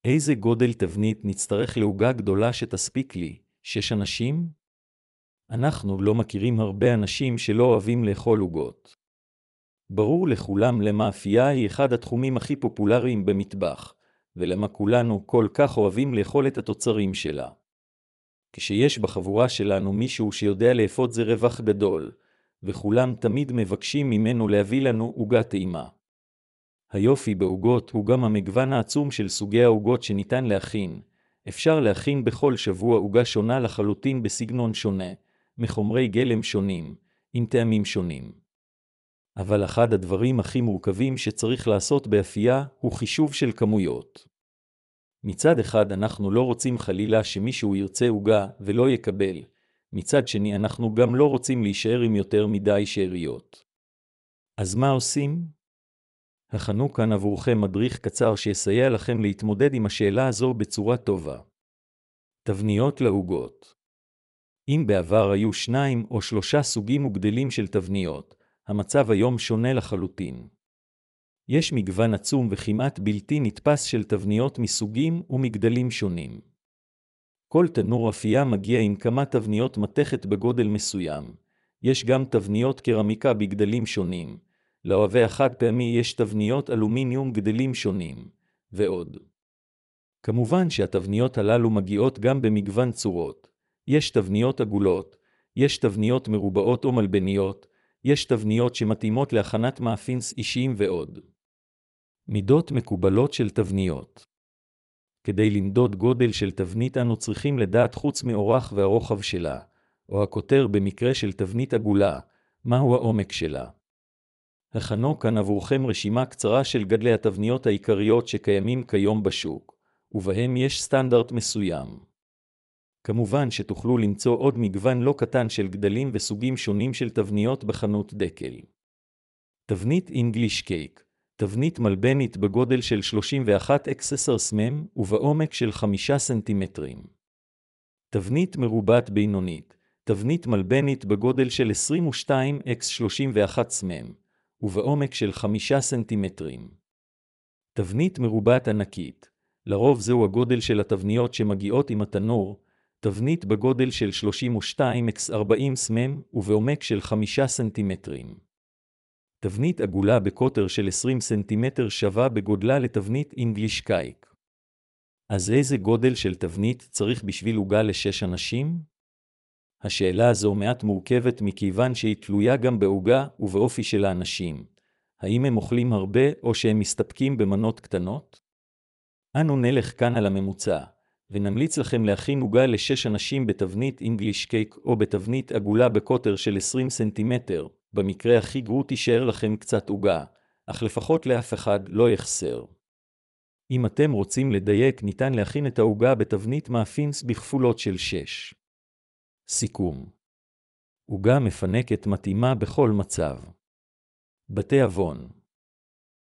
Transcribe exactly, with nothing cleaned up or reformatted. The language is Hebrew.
איזה גודל תבנית נצטרך לעוגה גדולה שתספיק לי? שש אנשים? אנחנו לא מכירים הרבה אנשים שלא אוהבים לאכול עוגות. ברור לכולם למה אפייה היא אחד התחומים הכי פופולריים במטבח, ולמה כולנו כל כך אוהבים לאכול את התוצרים שלה. כשיש בחבורה שלנו מישהו שיודע לאפות זה רווח גדול, וכולם תמיד מבקשים ממנו להביא לנו עוגה טעימה. היופי בעוגות הוא גם המגוון העצום של סוגי העוגות שניתן להכין. אפשר להכין בכל שבוע עוגה שונה לחלוטין בסגנון שונה, מחומרי גלם שונים, עם טעמים שונים. אבל אחד הדברים הכי מורכבים שצריך לעשות באפייה הוא חישוב של כמויות. מצד אחד אנחנו לא רוצים חלילה שמישהו ירצה עוגה ולא יקבל, מצד שני אנחנו גם לא רוצים להישאר עם יותר מדי שאריות. אז מה עושים? הכנו כאן עבורכם מדריך קצר שיסייע לכם להתמודד עם השאלה הזו בצורה טובה. תבניות לעוגות. אם בעבר היו שניים או שלושה סוגים וגדלים של תבניות, המצב היום שונה לחלוטין. יש מגוון עצום וכמעט בלתי נתפס של תבניות מסוגים ומגדלים שונים. כל תנור אפייה מגיע עם כמה תבניות מתכת בגודל מסוים. יש גם תבניות קרמיקה בגדלים שונים. לאוהבי החד פעמי יש תבניות אלומיניום גדלים שונים, ועוד. כמובן שהתבניות הללו מגיעות גם במגוון צורות. יש תבניות עגולות, יש תבניות מרובעות או מלבניות, יש תבניות שמתאימות להכנת מאפינס אישיים ועוד. מידות מקובלות של תבניות. כדי למדוד גודל של תבנית אנו צריכים לדעת חוץ מאורך והרוחב שלה, או הכותר במקרה של תבנית עגולה, מהו העומק שלה. הכנו כאן עבורכם רשימה קצרה של גדלי התבניות העיקריות שקיימים כיום בשוק, ובהם יש סטנדרט מסוים. כמובן שתוכלו למצוא עוד מגוון לא קטן של גדלים וסוגים שונים של תבניות בחנות דקל. תבנית English Cake, תבנית מלבנית בגודל של שלושים ואחת אקס עשר סמ"ם ובעומק של חמישה סנטימטרים. תבנית מרובעת בינונית, תבנית מלבנית בגודל של עשרים ושתיים אקס שלושים ואחת סמ"ם ובעומק של חמישה סנטימטרים. תבנית מרובעת ענקית, לרוב זהו הגודל של התבניות שמגיעות עם התנור, תבנית בגודל של שלושים ושתיים אקס ארבעים סמ"ם ובעומק של חמישה סנטימטרים. תבנית עגולה בקוטר של עשרים סנטימטר שווה בגודלה לתבנית English Cake. אז איזה גודל של תבנית צריך בשביל עוגה לשש אנשים? השאלה הזו מעט מורכבת מכיוון שהיא תלויה גם בעוגה ובאופי של האנשים. האם הם אוכלים הרבה או שהם מסתפקים במנות קטנות? אנו נלך כאן על הממוצע, ונמליץ לכם להכין עוגה לשש אנשים בתבנית English Cake או בתבנית עגולה בקוטר של עשרים סנטימטר. במקרה הכי גרוע תישאר לכם קצת עוגה, אך לפחות לאף אחד לא יחסר. אם אתם רוצים לדייק, ניתן להכין את העוגה בתבנית מאפינס בכפולות של שש. סיכום. עוגה מפנקת מתאימה בכל מצב. בתי אבון.